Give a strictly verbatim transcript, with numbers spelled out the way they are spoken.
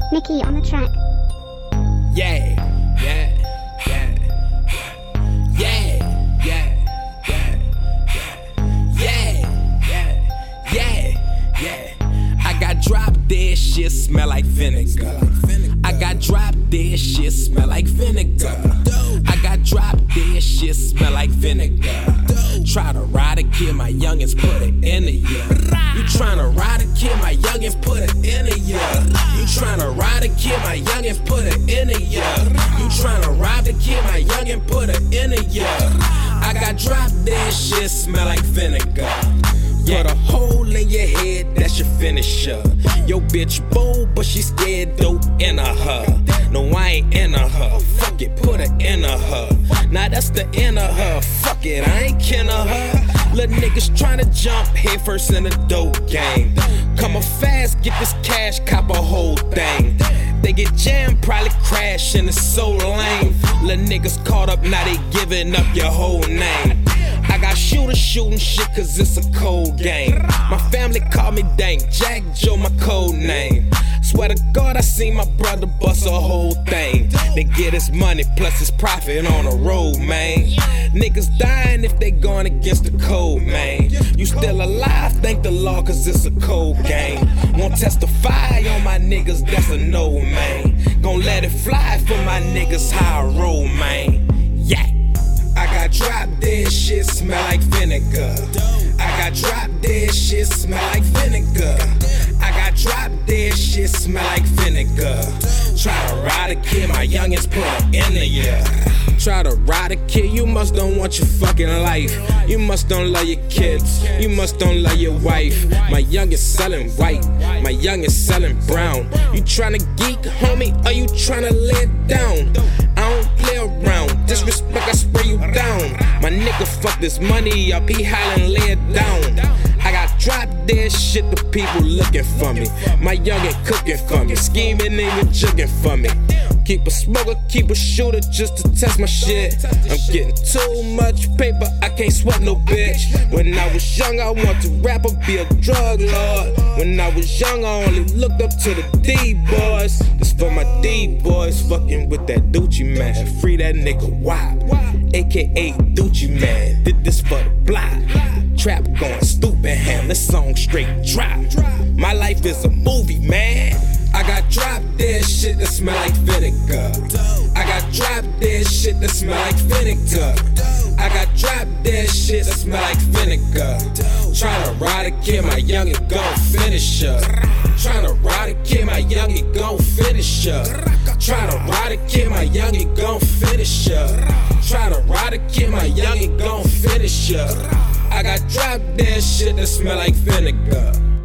Nikki on the track. Yeah, yeah, yeah, yeah, yeah, yeah, yeah, yeah, yeah, yeah. I got drop dead shit, smell like vinegar. I got drop dead shit, smell like vinegar. I got drop dead shit, smell like vinegar. Try to ride a kid, my youngins put it in the year. You tryna ride a kid, my youngins put it in the year. You tryna ride a kid, my youngins put it in the year. You tryna ride the kid, my youngin put it in the year. I got drop dead shit, smell like vinegar. Put a hole in your head, that's your finisher. Yo bitch bold, but she scared dope in a her. No, I ain't in a her. Fuck it, put her in a her. Now that's the inner her. Fuck it, I ain't kin of her. Little niggas tryna jump head first in the dope game. Come up fast, get this cash, cop a whole thing. They get jammed, probably crash, and it's so lame. Little niggas caught up, now they giving up your whole name. I got shooters shooting shit cause it's a cold game. My family call me Dank, Jack Joe my code name. Swear to God I seen my brother bust a whole thing. They get his money plus his profit on the road, man. Niggas dying if they going against the code, man. You still alive, thank the law cause it's a cold game. Won't testify on my niggas, that's a no, man. Gon' let it fly for my niggas how I roll, man. Yeah. I got drop dead shit, smell like vinegar. I got drop dead shit, smell like vinegar. I got drop dead shit, smell like vinegar. Try to ride a kid, my youngins put her in the year. Try to ride a kid, you must don't want your fucking life. You must don't love your kids, you must don't love your wife. My youngest selling white, my youngest selling brown. You tryna geek, homie, or you tryna lay it down? I don't play around, disrespect, I spray you down. My nigga fuck this money up, he hollering, lay it down. I got drop dead shit, the people looking for me. My youngin' cooking for me, scheming and jugging for me. Keep a smoker, keep a shooter just to test my shit. I'm getting too much paper, I can't sweat no bitch. When I was young, I wanted to rap or be a drug lord. When I was young, I only looked up to the D-boys. This for my D-boys, fucking with that Doochie man. Free that nigga Wop, A K A Doochie man. Did this for the block. Trap going stupid ham, this song straight drop. My life is a movie, man. I got drop dead shit that smell like vinegar. I got drop dead shit that smell like vinegar. I got drop dead shit that smell like vinegar. Tryna ride a kid, my youngin' gon' finish her. Tryna ride a kid, my youngin' gon' finish her. Tryna ride a kid, my youngin' gon' finish her. Tryna ride a kid, my youngin' gon' finish her. I got drop dead shit that smell like vinegar.